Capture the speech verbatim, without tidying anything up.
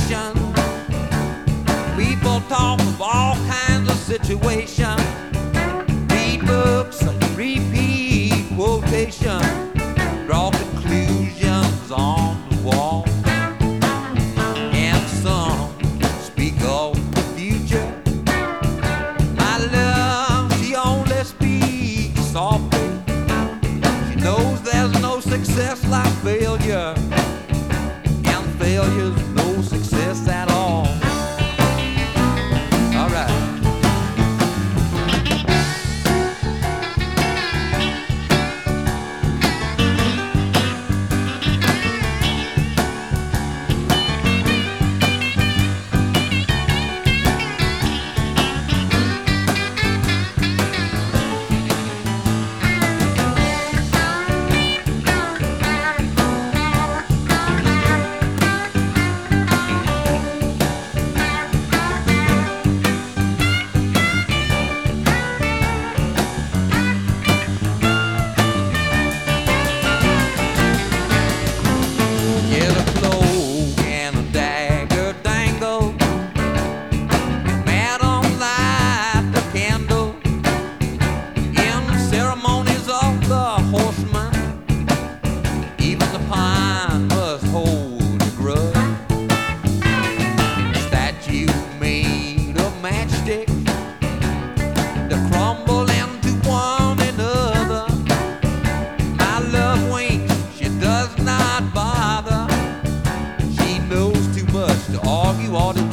station. People talk of all kinds of situations. Read books and repeat quotations. Draw conclusions on the wall. And some speak of the future. My love, she only speaks softly. She knows there's no success like failure. And failure's no success at all. All right. To argue all the